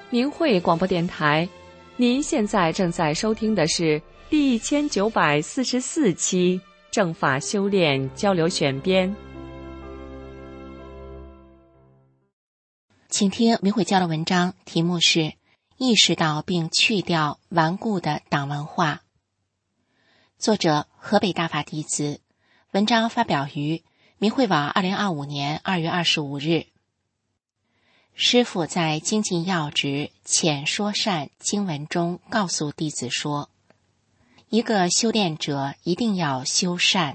明慧广播电台，您现在正在收听的是第1944期正法修炼交流选编。 请听明慧教的文章，题目是意识到并去掉顽固的党文化。作者河北大法弟子，文章发表于明慧网2025年2月25日。师父在精进要旨浅说善经文中告诉弟子说，一个修炼者一定要修善。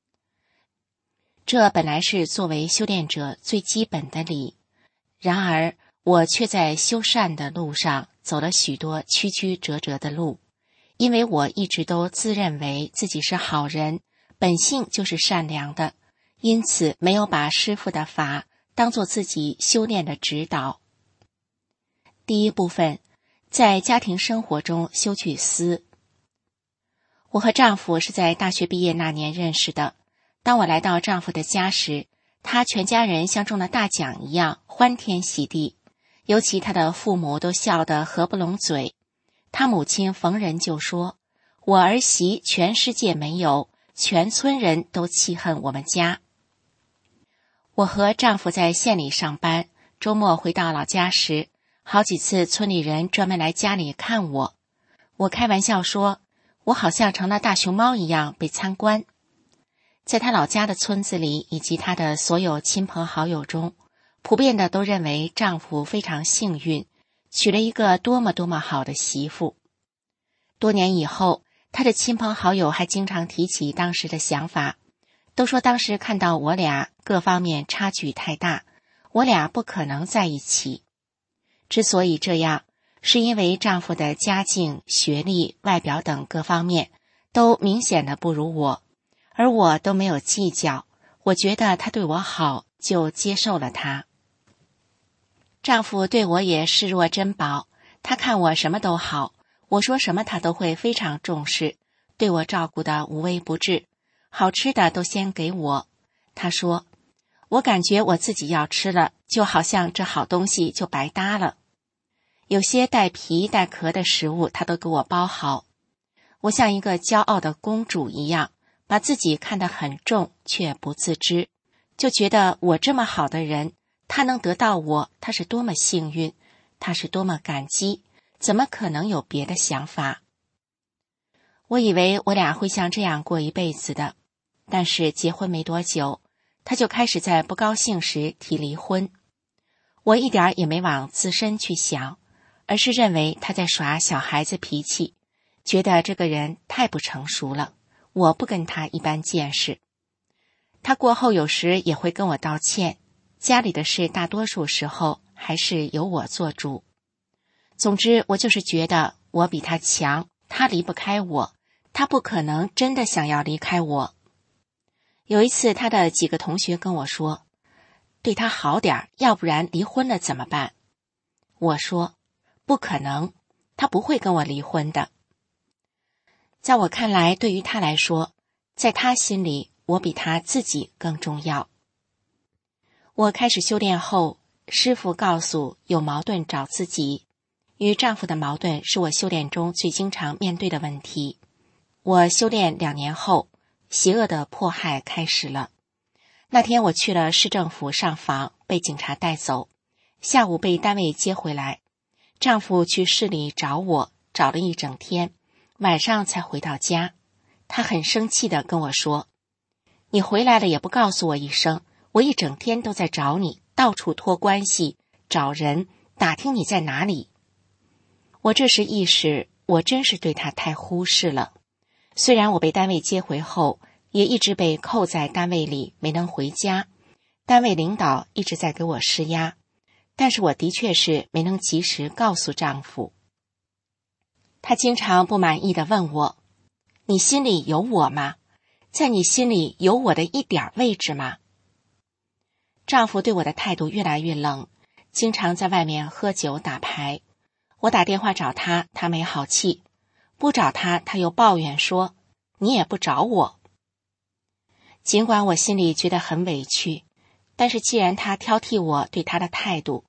这本来是作为修炼者最基本的理，然而我却在修善的路上走了许多曲曲折折的路，因为我一直都自认为自己是好人，本性就是善良的，因此没有把师父的法当作自己修炼的指导。第一部分，在家庭生活中修去私。我和丈夫是在大学毕业那年认识的。当我来到丈夫的家时，他全家人像中了大奖一样欢天喜地，尤其他的父母都笑得合不拢嘴。他母亲逢人就说，我儿媳全世界没有，全村人都气恨我们家。我和丈夫在县里上班，周末回到老家时，好几次村里人专门来家里看我。我开玩笑说，我好像成了大熊猫一样被参观。在他老家的村子里以及他的所有亲朋好友中，普遍的都认为丈夫非常幸运，娶了一个多么多么好的媳妇。多年以后，他的亲朋好友还经常提起当时的想法，都说当时看到我俩各方面差距太大，我俩不可能在一起。之所以这样，是因为丈夫的家境、学历、外表等各方面都明显的不如我，而我都没有计较，我觉得他对我好，就接受了他。丈夫对我也视若珍宝，他看我什么都好，我说什么他都会非常重视，对我照顾得无微不至，好吃的都先给我。他说，我感觉我自己要吃了，就好像这好东西就白搭了。有些带皮带壳的食物他都给我包好。我像一个骄傲的公主一样，把自己看得很重，却不自知，就觉得我这么好的人，他能得到我，他是多么幸运，他是多么感激，怎么可能有别的想法？我以为我俩会像这样过一辈子的，但是结婚没多久，他就开始在不高兴时提离婚。我一点也没往自身去想，而是认为他在耍小孩子脾气，觉得这个人太不成熟了，我不跟他一般见识。他过后有时也会跟我道歉，家里的事大多数时候还是由我做主。总之，我就是觉得我比他强，他离不开我，他不可能真的想要离开我。有一次，他的几个同学跟我说，对他好点，要不然离婚了怎么办？我说，不可能，他不会跟我离婚的。在我看来，对于他来说，在他心里，我比他自己更重要。我开始修炼后，师父告诉有矛盾找自己。与丈夫的矛盾是我修炼中最经常面对的问题。我修炼2年后，邪恶的迫害开始了。那天我去了市政府上访，被警察带走，下午被单位接回来。丈夫去市里找我，找了一整天，晚上才回到家。他很生气地跟我说，你回来了也不告诉我一声，我一整天都在找你，到处托关系，找人，打听你在哪里。我这时意识，我真是对他太忽视了。虽然我被单位接回后，也一直被扣在单位里，没能回家，单位领导一直在给我施压，但是我的确是没能及时告诉丈夫。他经常不满意地问我，你心里有我吗？在你心里有我的一点位置吗？丈夫对我的态度越来越冷，经常在外面喝酒打牌。我打电话找他，他没好气；不找他，他又抱怨说，你也不找我。尽管我心里觉得很委屈，但是既然他挑剔我对他的态度，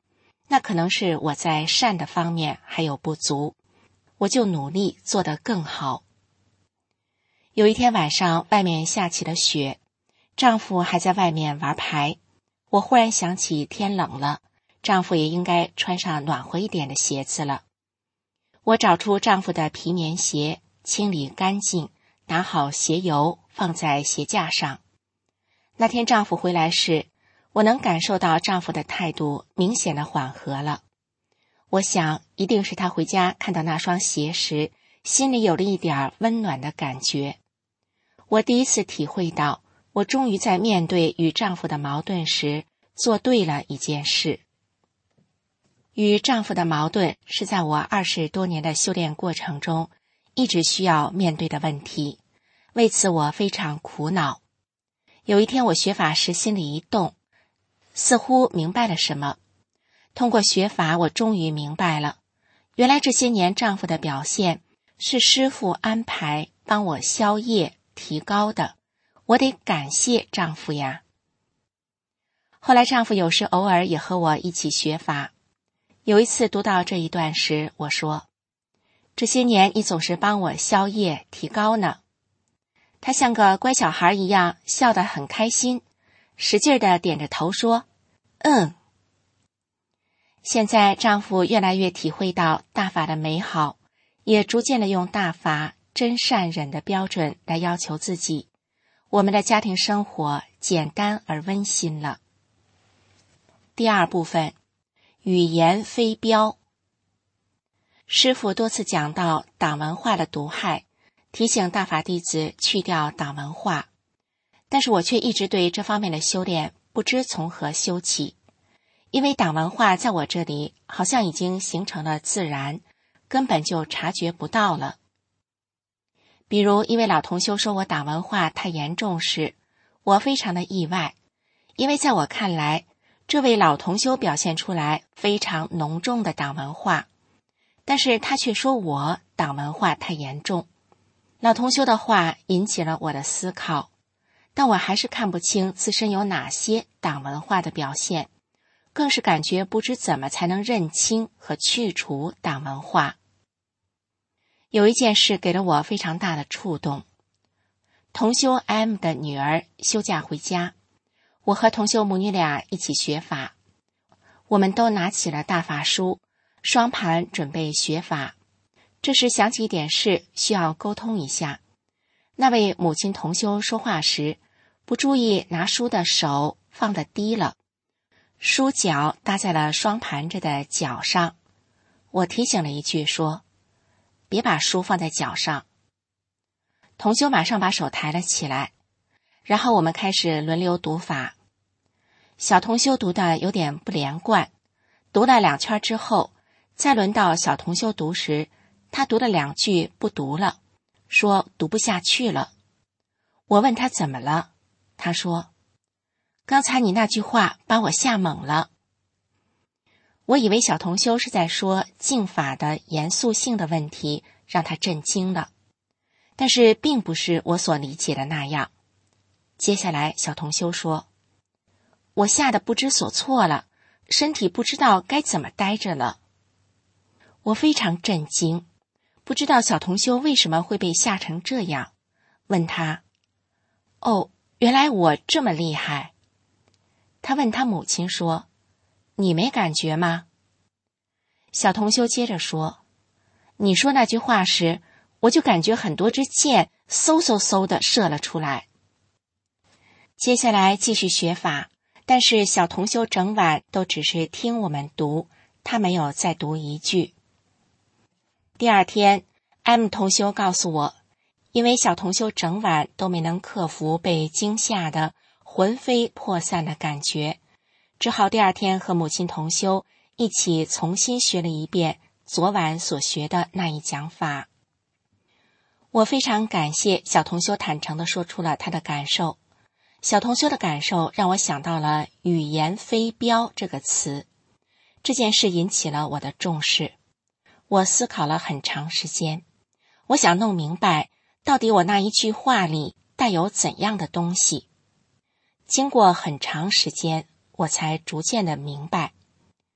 那可能是我在善的方面还有不足，我就努力做得更好。有一天晚上，外面下起了雪，丈夫还在外面玩牌。我忽然想起天冷了，丈夫也应该穿上暖和一点的鞋子了。我找出丈夫的皮棉鞋，清理干净，打好鞋油，放在鞋架上。那天丈夫回来时，我能感受到丈夫的态度明显的缓和了。我想，一定是他回家看到那双鞋时，心里有了一点温暖的感觉。我第一次体会到，我终于在面对与丈夫的矛盾时，做对了一件事。与丈夫的矛盾是在我20多年的修炼过程中，一直需要面对的问题，为此我非常苦恼。有一天我学法时心里一动，似乎明白了什么。通过学法，我终于明白了，原来这些年丈夫的表现是师父安排帮我消业提高的，我得感谢丈夫呀。后来丈夫有时偶尔也和我一起学法。有一次读到这一段时，我说，这些年你总是帮我消业提高呢。他像个乖小孩一样笑得很开心，使劲地点着头说，现在丈夫越来越体会到大法的美好，也逐渐地用大法真善忍的标准来要求自己，我们的家庭生活简单而温馨了。第二部分，语言非标。师父多次讲到党文化的毒害，提醒大法弟子去掉党文化，但是我却一直对这方面的修炼不知从何修起，因为党文化在我这里好像已经形成了自然，根本就察觉不到了。比如一位老同修说我党文化太严重时，我非常的意外，因为在我看来，这位老同修表现出来非常浓重的党文化，但是他却说我党文化太严重。老同修的话引起了我的思考，但我还是看不清自身有哪些党文化的表现，更是感觉不知怎么才能认清和去除党文化。有一件事给了我非常大的触动。同修 M 的女儿休假回家，我和同修母女俩一起学法，我们都拿起了大法书，双盘准备学法。这时想起一点事，需要沟通一下。那位母亲同修说话时，不注意拿书的手放得低了，书脚搭在了双盘着的脚上。我提醒了一句说，别把书放在脚上。同修马上把手抬了起来，然后我们开始轮流读法。小同修读的有点不连贯，读了2圈之后，再轮到小同修读时，他读了2句不读了，说读不下去了。我问他怎么了，他说，刚才你那句话把我吓懵了。我以为小同修是在说净法的严肃性的问题，让他震惊了，但是并不是我所理解的那样。接下来小同修说，我吓得不知所措了，身体不知道该怎么待着了。我非常震惊，不知道小同修为什么会被吓成这样，问他，原来我这么厉害。他问他母亲说，你没感觉吗？小同修接着说，你说那句话时，我就感觉很多支箭嗖嗖嗖地射了出来。接下来继续学法，但是小同修整晚都只是听我们读，他没有再读一句。第二天 M 同修告诉我，因为小同修整晚都没能克服被惊吓的魂飞魄散的感觉，只好第二天和母亲同修一起重新学了一遍昨晚所学的那一讲法。我非常感谢小同修坦诚地说出了他的感受。小同修的感受让我想到了语言非标这个词，这件事引起了我的重视。我思考了很长时间，我想弄明白到底我那一句话里带有怎样的东西。经过很长时间，我才逐渐的明白，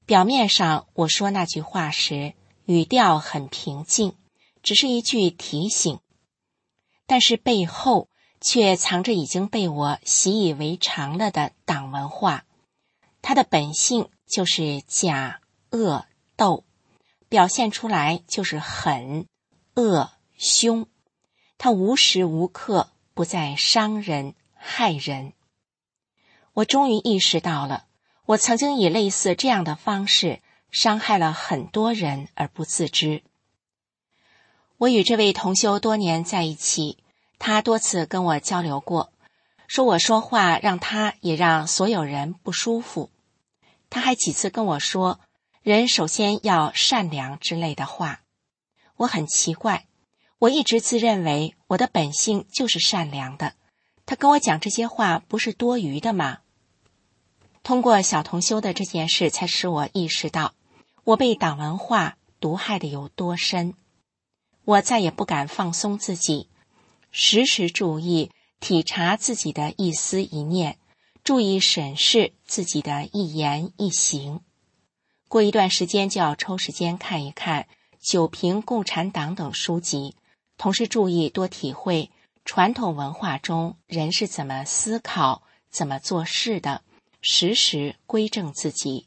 表面上我说那句话时，语调很平静，只是一句提醒，但是背后却藏着已经被我习以为常了的党文化。它的本性就是假、恶、斗，表现出来就是狠、恶、凶。它无时无刻不在伤人、害人。我终于意识到了，我曾经以类似这样的方式伤害了很多人而不自知。我与这位同修多年在一起，他多次跟我交流过，说我说话让他也让所有人不舒服。他还几次跟我说，人首先要善良之类的话。我很奇怪，我一直自认为我的本性就是善良的，他跟我讲这些话不是多余的吗？通过小同修的这件事，才使我意识到我被党文化毒害的有多深。我再也不敢放松自己，时时注意体察自己的一思一念，注意审视自己的一言一行。过一段时间就要抽时间看一看《九评共产党》等书籍，同时注意多体会传统文化中人是怎么思考、怎么做事的，时时归正自己。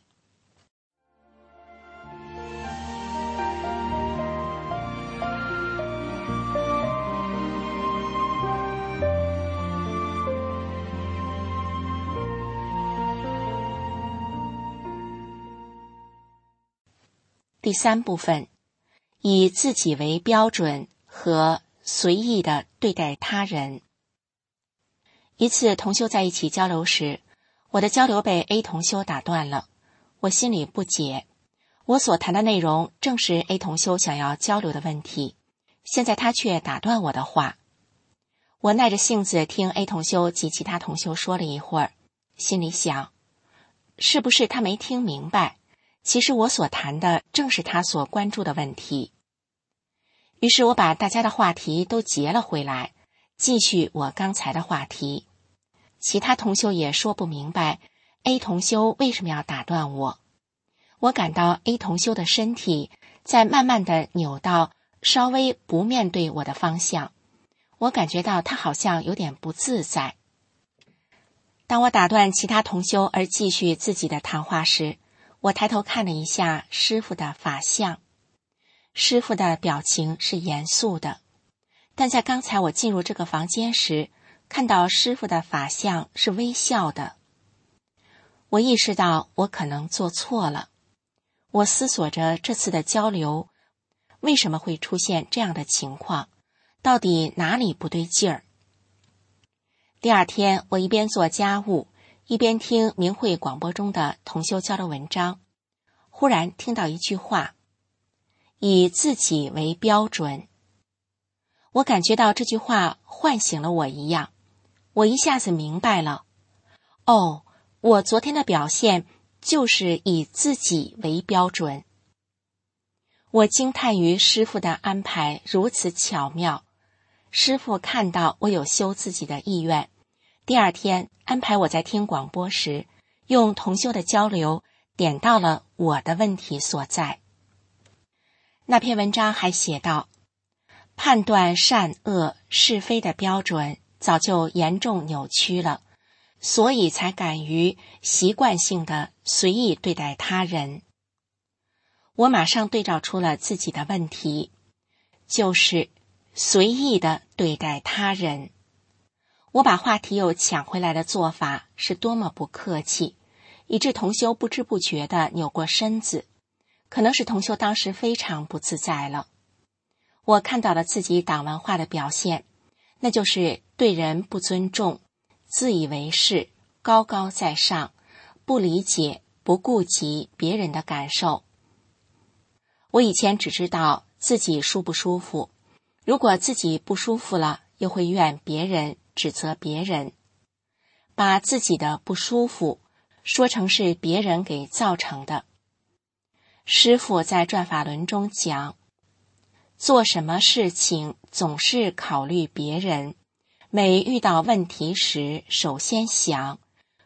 第三部分，以自己为标准和随意地对待他人。一次同修在一起交流时，我的交流被 A 同修打断了，我心里不解。我所谈的内容正是 A 同修想要交流的问题，现在他却打断我的话。我耐着性子听 A 同修及其他同修说了一会儿，心里想，是不是他没听明白？其实我所谈的正是他所关注的问题。于是我把大家的话题都截了回来，继续我刚才的话题。其他同修也说不明白 A 同修为什么要打断我。我感到 A 同修的身体在慢慢地扭到稍微不面对我的方向，我感觉到他好像有点不自在。当我打断其他同修而继续自己的谈话时，我抬头看了一下师父的法相，师父的表情是严肃的，但在刚才我进入这个房间时，看到师父的法相是微笑的。我意识到我可能做错了，我思索着这次的交流为什么会出现这样的情况，到底哪里不对劲儿。第二天，我一边做家务，一边听明慧广播中的同修交流文章，忽然听到一句话，以自己为标准。我感觉到这句话唤醒了我一样，我一下子明白了，我昨天的表现就是以自己为标准。我惊叹于师父的安排如此巧妙，师父看到我有修自己的意愿，第二天安排我在听广播时，用同修的交流点到了我的问题所在。那篇文章还写道，判断善恶是非的标准早就严重扭曲了，所以才敢于习惯性的随意对待他人。我马上对照出了自己的问题，就是随意的对待他人。我把话题又抢回来的做法是多么不客气，以致同修不知不觉地扭过身子，可能是同修当时非常不自在了。我看到了自己党文化的表现，那就是对人不尊重，自以为是，高高在上，不理解，不顾及别人的感受。我以前只知道自己舒不舒服，如果自己不舒服了，又会怨别人，指责别人，把自己的不舒服说成是别人给造成的。师父在转法轮中讲，做什么事情总是考虑别人，每遇到问题时首先想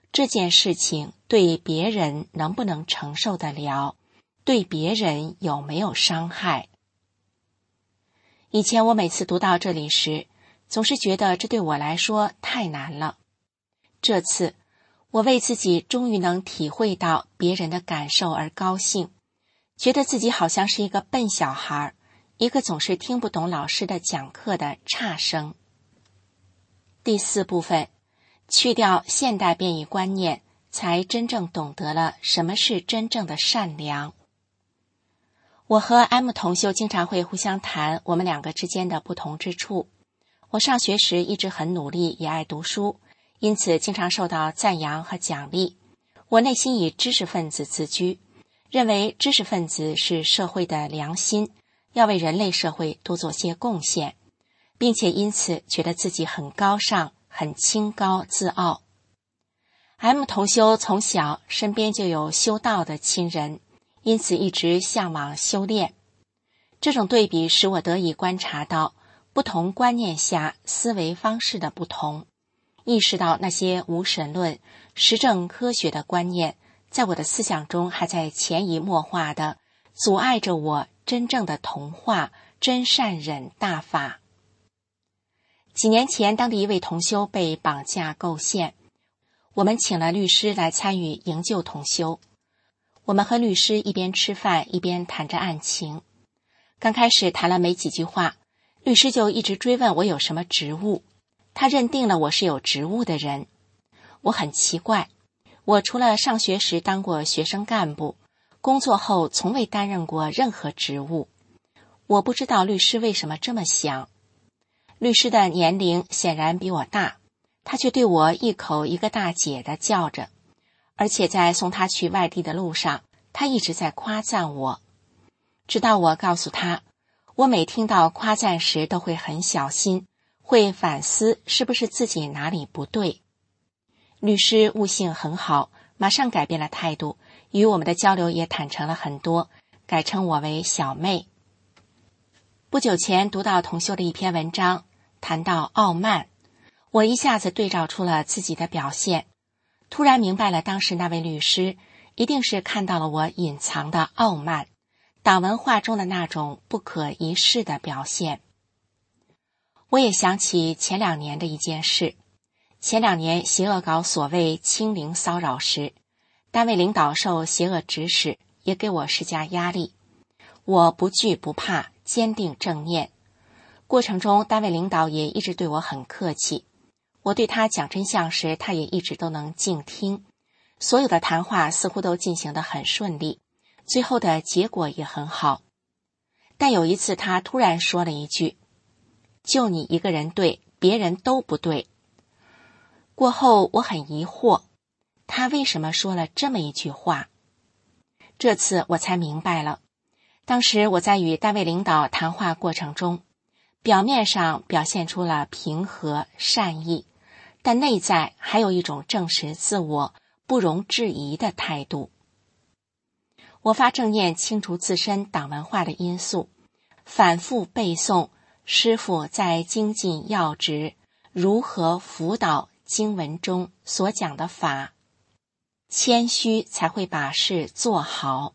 这件事情对别人能不能承受得了，对别人有没有伤害。以前我每次读到这里时，总是觉得这对我来说太难了。这次我为自己终于能体会到别人的感受而高兴，觉得自己好像是一个笨小孩，一个总是听不懂老师的讲课的差生。第4部分，去掉现代变异观念，才真正懂得了什么是真正的善良。我和 M 同修经常会互相谈我们两个之间的不同之处。我上学时一直很努力，也爱读书，因此经常受到赞扬和奖励。我内心以知识分子自居，认为知识分子是社会的良心，要为人类社会多做些贡献，并且因此觉得自己很高尚，很清高自傲。M 同修从小身边就有修道的亲人，因此一直向往修炼。这种对比使我得以观察到不同观念下思维方式的不同，意识到那些无神论、实证科学的观念在我的思想中还在潜移默化地阻碍着我真正的同化真善忍大法。几年前，当地一位同修被绑架构陷，我们请了律师来参与营救同修。我们和律师一边吃饭一边谈着案情。刚开始谈了没几句话，律师就一直追问我有什么职务，他认定了我是有职务的人。我很奇怪，我除了上学时当过学生干部，工作后从未担任过任何职务。我不知道律师为什么这么想。律师的年龄显然比我大，他却对我一口一个大姐的叫着，而且在送他去外地的路上，他一直在夸赞我。直到我告诉他，我每听到夸赞时都会很小心，会反思是不是自己哪里不对。律师悟性很好，马上改变了态度，与我们的交流也坦诚了很多，改称我为小妹。不久前读到同修的一篇文章，谈到傲慢，我一下子对照出了自己的表现，突然明白了当时那位律师一定是看到了我隐藏的傲慢，党文化中的那种不可一世的表现。我也想起前2年的一件事。前2年邪恶搞所谓清零骚扰时，单位领导受邪恶指使，也给我施加压力。我不惧不怕，坚定正念。过程中单位领导也一直对我很客气，我对他讲真相时，他也一直都能静听。所有的谈话似乎都进行得很顺利，最后的结果也很好。但有一次他突然说了一句，就你一个人对，别人都不对。过后我很疑惑，他为什么说了这么一句话？这次我才明白了，当时我在与单位领导谈话过程中，表面上表现出了平和善意，但内在还有一种证实自我不容置疑的态度。我发正念清除自身党文化的因素，反复背诵师父在精进要旨如何辅导经文中所讲的法，谦虚才会把事做好。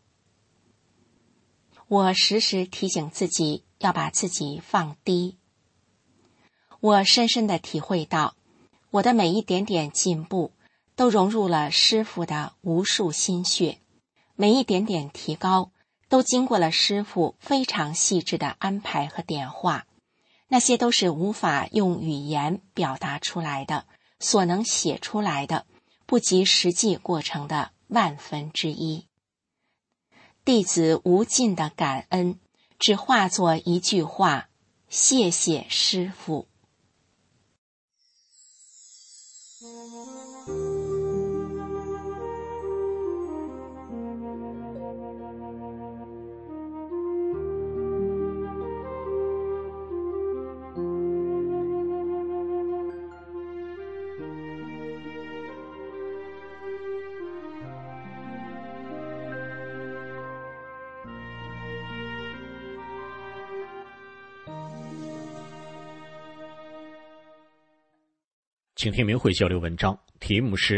我时时提醒自己要把自己放低。我深深地体会到，我的每一点点进步都融入了师父的无数心血，每一点点提高都经过了师父非常细致的安排和点化，那些都是无法用语言表达出来的，所能写出来的不及实际过程的1/1000。弟子无尽的感恩，只化作一句话：谢谢师父。 请听明慧交流文章，题目是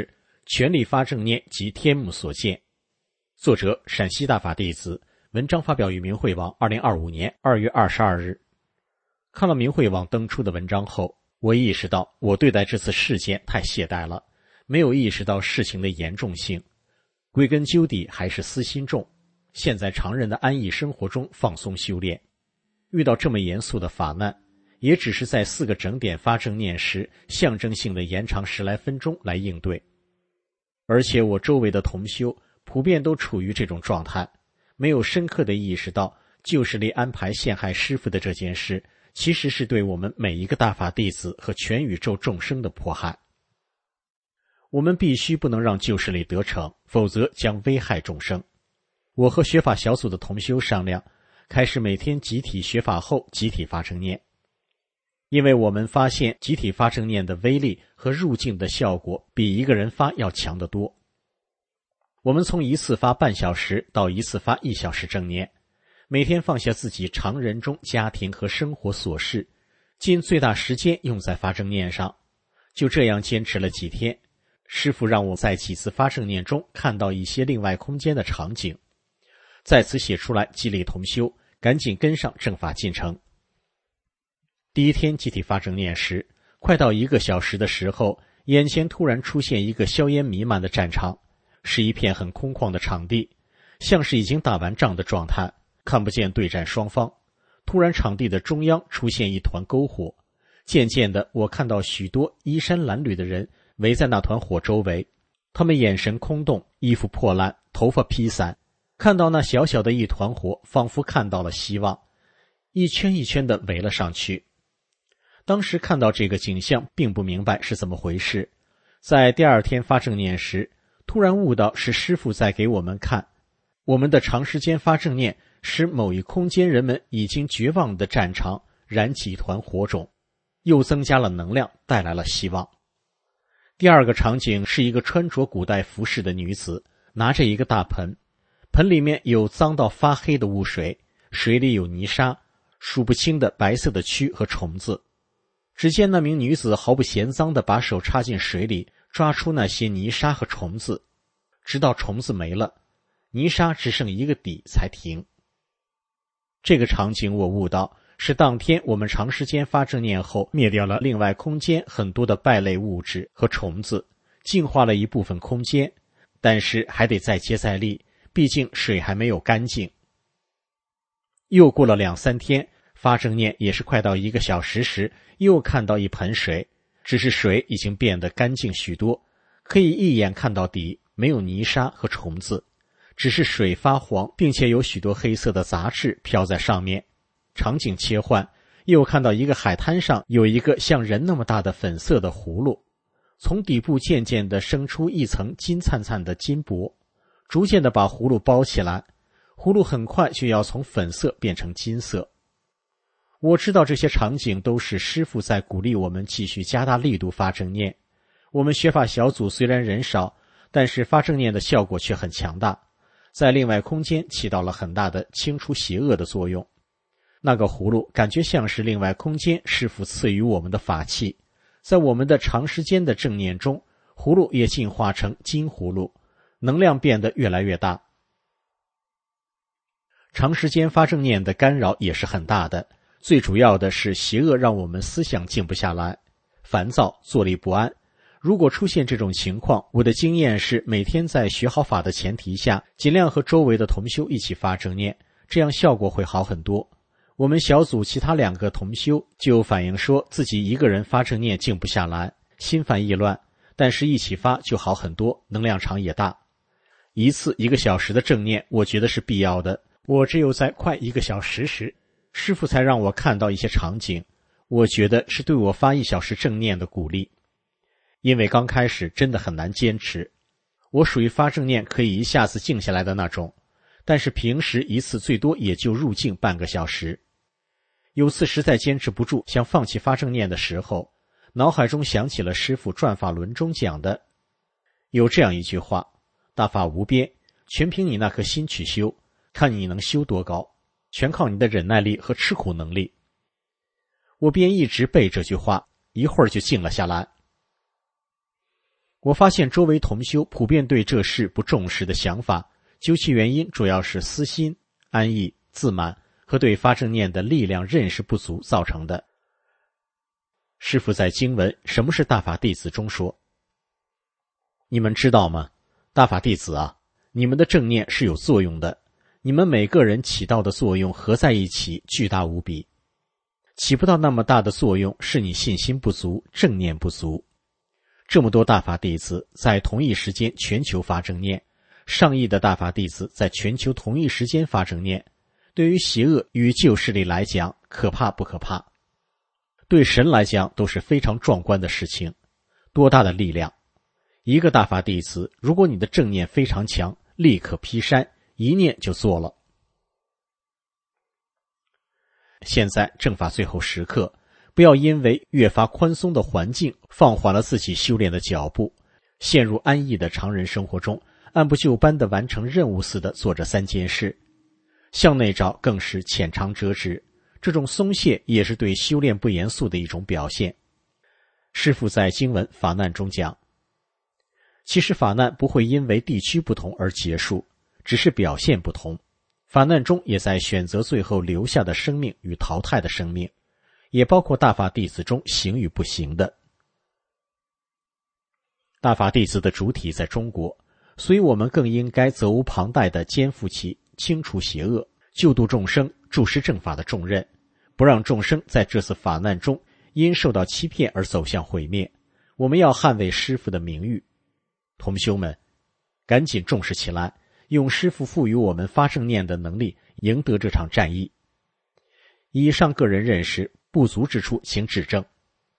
全力发正念及天目所见。作者陕西大法弟子，文章发表于明慧网2025年2月22日。看了明慧网登出的文章后，我意识到我对待这次事件太懈怠了，没有意识到事情的严重性。归根究底还是私心重，陷在常人的安逸生活中放松修炼。遇到这么严肃的法难，也只是在4个整点发正念时象征性的延长10来分钟来应对。而且我周围的同修普遍都处于这种状态，没有深刻地意识到旧势力安排陷害师父的这件事其实是对我们每一个大法弟子和全宇宙众生的迫害。我们必须不能让旧势力得逞，否则将危害众生。我和学法小组的同修商量，开始每天集体学法后集体发正念。因为我们发现集体发正念的威力和入境的效果比一个人发要强得多。我们从一次发半小时到一次发1小时正念，每天放下自己常人中家庭和生活琐事，尽最大时间用在发正念上。就这样坚持了几天，师父让我在几次发正念中看到一些另外空间的场景，在此写出来激励同修赶紧跟上正法进程。第一天集体发正念时，快到1个小时的时候，眼前突然出现一个硝烟弥漫的战场，是一片很空旷的场地，像是已经打完仗的状态，看不见对战双方。突然场地的中央出现一团篝火，渐渐的我看到许多衣衫褴褛的人围在那团火周围，他们眼神空洞，衣服破烂，头发披散，看到那小小的一团火，仿佛看到了希望，一圈一圈的围了上去。当时看到这个景象并不明白是怎么回事，在第2天发正念时，突然悟到是师父在给我们看，我们的长时间发正念使某一空间人们已经绝望的战场燃起一团火种，又增加了能量，带来了希望。第2个场景是一个穿着古代服饰的女子，拿着一个大盆，盆里面有脏到发黑的污水，水里有泥沙，数不清的白色的蛆和虫子。只见那名女子毫不嫌脏地把手插进水里，抓出那些泥沙和虫子，直到虫子没了，泥沙只剩一个底才停。这个场景我悟到，是当天我们长时间发正念后灭掉了另外空间很多的败类物质和虫子，净化了一部分空间，但是还得再接再厉，毕竟水还没有干净。又过了2、3天，发正念也是快到1个小时时，又看到一盆水，只是水已经变得干净许多，可以一眼看到底，没有泥沙和虫子，只是水发黄，并且有许多黑色的杂质飘在上面。场景切换，又看到一个海滩上有一个像人那么大的粉色的葫芦，从底部渐渐地生出一层金灿灿的金箔，逐渐地把葫芦包起来，葫芦很快就要从粉色变成金色。我知道这些场景都是师父在鼓励我们继续加大力度发正念。我们学法小组虽然人少，但是发正念的效果却很强大，在另外空间起到了很大的清除邪恶的作用。那个葫芦感觉像是另外空间师父赐予我们的法器，在我们的长时间的正念中，葫芦也进化成金葫芦，能量变得越来越大。长时间发正念的干扰也是很大的，最主要的是邪恶让我们思想静不下来，烦躁，坐立不安。如果出现这种情况，我的经验是每天在学好法的前提下，尽量和周围的同修一起发正念，这样效果会好很多。我们小组其他2个同修就反映说自己一个人发正念静不下来，心烦意乱，但是一起发就好很多，能量场也大。一次1个小时的正念我觉得是必要的，我只有在快1个小时时，师父才让我看到一些场景，我觉得是对我发1小时正念的鼓励。因为刚开始真的很难坚持，我属于发正念可以一下子静下来的那种，但是平时一次最多也就入静半个小时。有次实在坚持不住，想放弃发正念的时候，脑海中想起了师父转法轮中讲的，有这样一句话：大法无边，全凭你那颗心去修，看你能修多高，全靠你的忍耐力和吃苦能力。我便一直背这句话，一会儿就静了下来。 我发现周围同修普遍对这事不重视的想法，究其原因主要是私心、安逸、自满和对发正念的力量认识不足造成的。师父在经文《什么是大法弟子》中说，你们知道吗？大法弟子啊，你们的正念是有作用的，你们每个人起到的作用合在一起巨大无比。起不到那么大的作用，是你信心不足，正念不足。这么多大法弟子在同一时间全球发正念，上亿的大法弟子在全球同一时间发正念，对于邪恶与旧势力来讲，可怕不可怕？对神来讲都是非常壮观的事情。多大的力量！一个大法弟子，如果你的正念非常强，立刻劈山，一念就做了。现在正法最后时刻，不要因为越发宽松的环境放缓了自己修炼的脚步，陷入安逸的常人生活中，按部就班地完成任务似的做着3件事。向内找更是浅尝辄止，这种松懈也是对修炼不严肃的一种表现。师父在经文法难中讲，其实法难不会因为地区不同而结束，只是表现不同。法难中也在选择最后留下的生命与淘汰的生命，也包括大法弟子中行与不行的。大法弟子的主体在中国，所以我们更应该责无旁贷地肩负起清除邪恶、救度众生、注释正法的重任，不让众生在这次法难中因受到欺骗而走向毁灭。我们要捍卫师父的名誉。同修们，赶紧重视起来，用师父赋予我们发正念的能力，赢得这场战役。以上个人认识不足之处，请指正。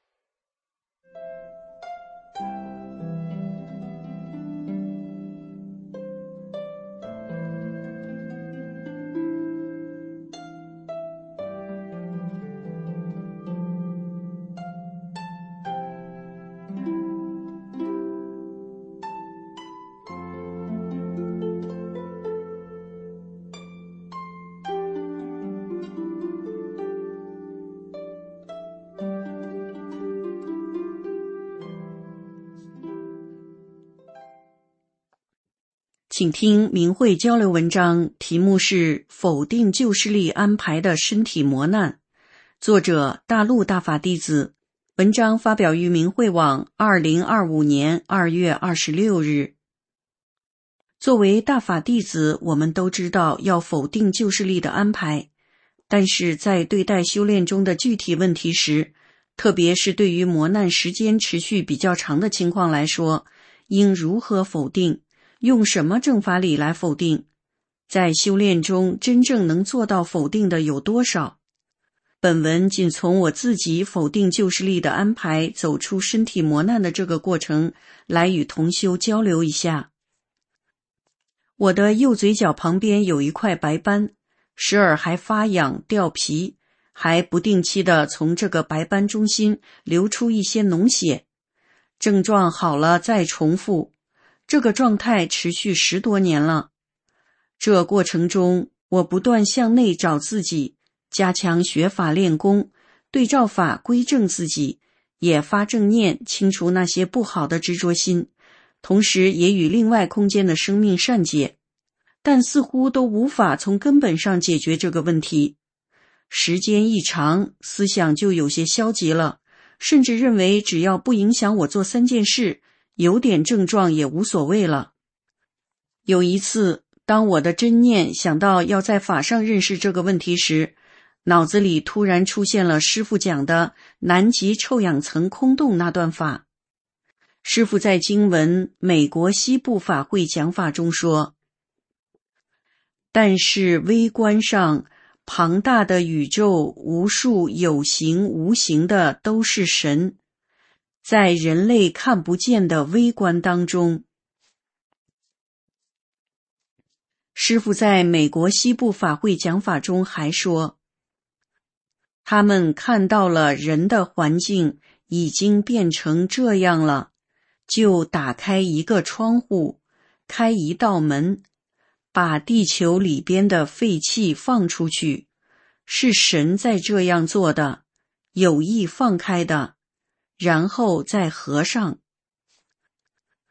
请听明慧交流文章，题目是否定旧势力安排的身体磨难，作者大陆大法弟子，文章发表于明慧网2025年2月26日。作为大法弟子，我们都知道要否定旧势力的安排，但是在对待修炼中的具体问题时，特别是对于磨难时间持续比较长的情况来说，应如何否定？用什么正法理来否定？在修炼中真正能做到否定的有多少？本文仅从我自己否定旧势力的安排，走出身体磨难的这个过程，来与同修交流一下。我的右嘴角旁边有一块白斑，时而还发痒掉皮，还不定期的从这个白斑中心流出一些脓血。症状好了再重复，这个状态持续10多年了。这过程中，我不断向内找自己，加强学法练功，对照法归正自己，也发正念清除那些不好的执着心，同时也与另外空间的生命善解，但似乎都无法从根本上解决这个问题。时间一长，思想就有些消极了，甚至认为只要不影响我做3件事，有点症状也无所谓了。有一次，当我的真念想到要在法上认识这个问题时，脑子里突然出现了师父讲的南极臭氧层空洞那段法。师父在经文美国西部法会讲法中说，但是微观上庞大的宇宙，无数有形无形的都是神，在人类看不见的微观当中。师父在美国西部法会讲法中还说，他们看到了人的环境已经变成这样了，就打开一个窗户，开一道门，把地球里边的废气放出去，是神在这样做的，有意放开的，然后再合上。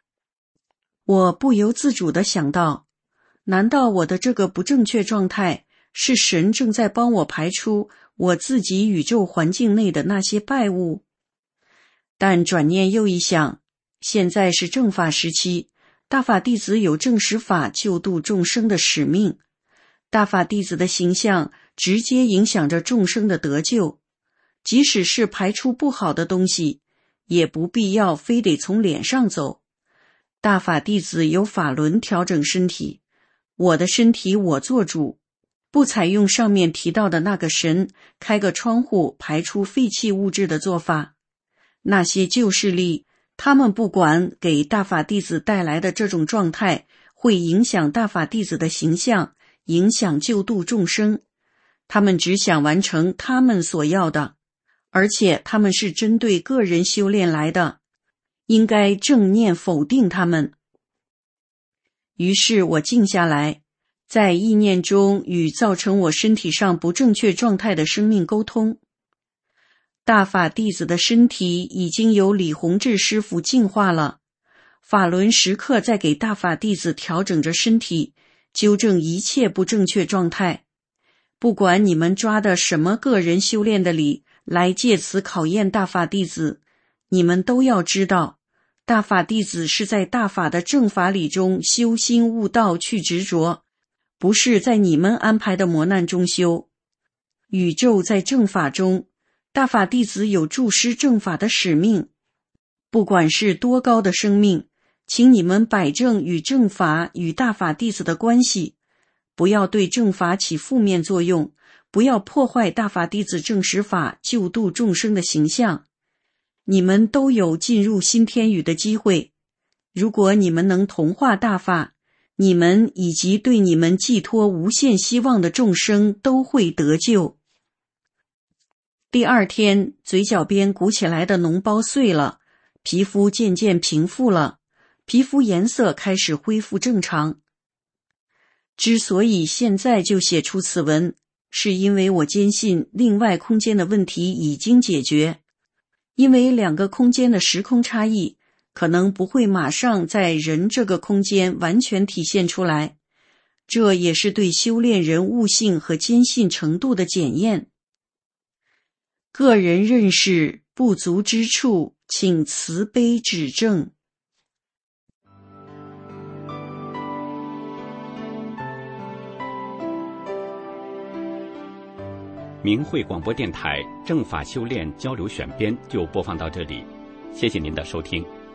我不由自主地想到，难道我的这个不正确状态是神正在帮我排出我自己宇宙环境内的那些败物？但转念又一想，现在是正法时期，大法弟子有正实法救度众生的使命，大法弟子的形象直接影响着众生的得救，即使是排出不好的东西，也不必要非得从脸上走。大法弟子有法轮调整身体，我的身体我做主，不采用上面提到的那个神开个窗户排出废弃物质的做法。那些旧势力，他们不管给大法弟子带来的这种状态会影响大法弟子的形象，影响救度众生，他们只想完成他们所要的，而且他们是针对个人修炼来的，应该正念否定他们。于是我静下来，在意念中与造成我身体上不正确状态的生命沟通。大法弟子的身体已经由李洪志师父净化了，法轮时刻在给大法弟子调整着身体，纠正一切不正确状态。不管你们抓的什么个人修炼的理来借此考验大法弟子，你们都要知道，大法弟子是在大法的正法理中修心悟道去执着，不是在你们安排的磨难中修。宇宙在正法中，大法弟子有助施正法的使命。不管是多高的生命，请你们摆正与正法与大法弟子的关系，不要对正法起负面作用，不要破坏大法弟子正实法救度众生的形象。你们都有进入新天宇的机会，如果你们能同化大法，你们以及对你们寄托无限希望的众生都会得救。第二天，嘴角边鼓起来的脓包碎了，皮肤渐渐平复了，皮肤颜色开始恢复正常。之所以现在就写出此文，是因为我坚信另外空间的问题已经解决，因为两个空间的时空差异可能不会马上在人这个空间完全体现出来，这也是对修炼人悟性和坚信程度的检验。个人认识不足之处，请慈悲指正。 明慧广播电台正法修炼交流选编就播放到这里，谢谢您的收听。